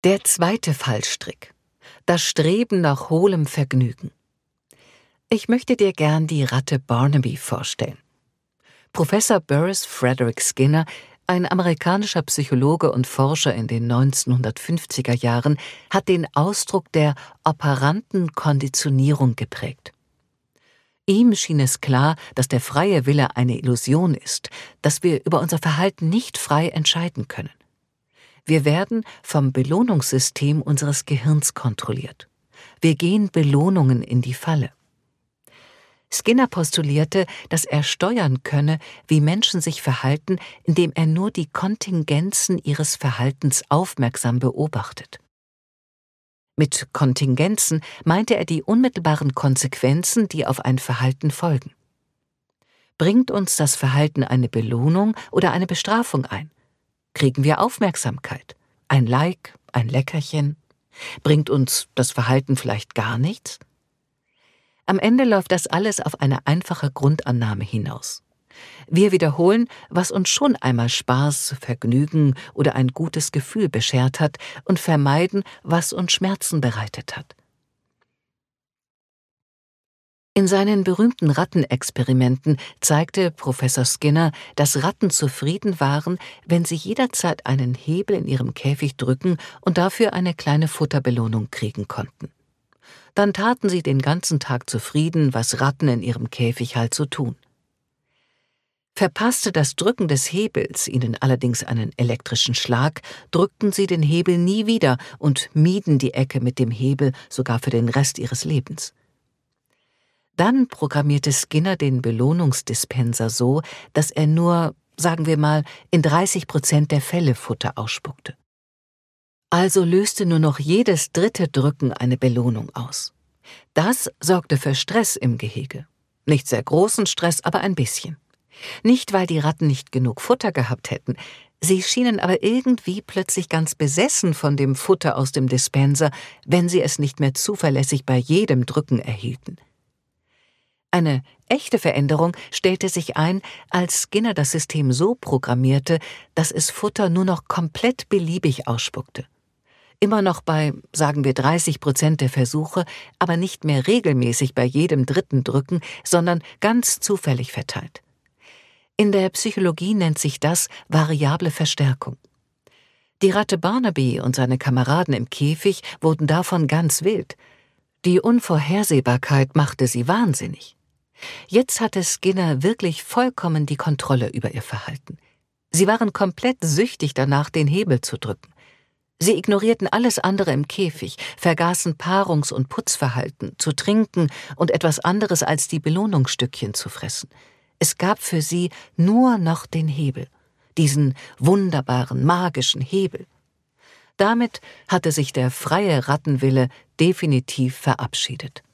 Der zweite Fallstrick: das Streben nach hohlem Vergnügen. Ich möchte dir gern die Ratte Barnaby vorstellen. Professor Burrhus Frederick Skinner, ein amerikanischer Psychologe und Forscher in den 1950er Jahren, hat den Ausdruck der operanten Konditionierung geprägt. Ihm schien es klar, dass der freie Wille eine Illusion ist, dass wir über unser Verhalten nicht frei entscheiden können. Wir werden vom Belohnungssystem unseres Gehirns kontrolliert. Wir gehen Belohnungen in die Falle. Skinner postulierte, dass er steuern könne, wie Menschen sich verhalten, indem er nur die Kontingenzen ihres Verhaltens aufmerksam beobachtet. Mit Kontingenzen meinte er die unmittelbaren Konsequenzen, die auf ein Verhalten folgen. Bringt uns das Verhalten eine Belohnung oder eine Bestrafung ein? Kriegen wir Aufmerksamkeit? Ein Like, ein Leckerchen? Bringt uns das Verhalten vielleicht gar nichts? Am Ende läuft das alles auf eine einfache Grundannahme hinaus. Wir wiederholen, was uns schon einmal Spaß, Vergnügen oder ein gutes Gefühl beschert hat, und vermeiden, was uns Schmerzen bereitet hat. In seinen berühmten Rattenexperimenten zeigte Professor Skinner, dass Ratten zufrieden waren, wenn sie jederzeit einen Hebel in ihrem Käfig drücken und dafür eine kleine Futterbelohnung kriegen konnten. Dann taten sie den ganzen Tag zufrieden, was Ratten in ihrem Käfig halt so tun. Verpasste das Drücken des Hebels ihnen allerdings einen elektrischen Schlag, drückten sie den Hebel nie wieder und mieden die Ecke mit dem Hebel sogar für den Rest ihres Lebens. Dann programmierte Skinner den Belohnungsdispenser so, dass er nur, sagen wir mal, in 30% der Fälle Futter ausspuckte. Also löste nur noch jedes dritte Drücken eine Belohnung aus. Das sorgte für Stress im Gehege. Nicht sehr großen Stress, aber ein bisschen. Nicht, weil die Ratten nicht genug Futter gehabt hätten, sie schienen aber irgendwie plötzlich ganz besessen von dem Futter aus dem Dispenser, wenn sie es nicht mehr zuverlässig bei jedem Drücken erhielten. Eine echte Veränderung stellte sich ein, als Skinner das System so programmierte, dass es Futter nur noch komplett beliebig ausspuckte. Immer noch bei, sagen wir, 30% der Versuche, aber nicht mehr regelmäßig bei jedem dritten Drücken, sondern ganz zufällig verteilt. In der Psychologie nennt sich das variable Verstärkung. Die Ratte Barnaby und seine Kameraden im Käfig wurden davon ganz wild. Die Unvorhersehbarkeit machte sie wahnsinnig. Jetzt hatte Skinner wirklich vollkommen die Kontrolle über ihr Verhalten. Sie waren komplett süchtig danach, den Hebel zu drücken. Sie ignorierten alles andere im Käfig, vergaßen Paarungs- und Putzverhalten, zu trinken und etwas anderes als die Belohnungsstückchen zu fressen. Es gab für sie nur noch den Hebel, diesen wunderbaren, magischen Hebel. Damit hatte sich der freie Rattenwille definitiv verabschiedet.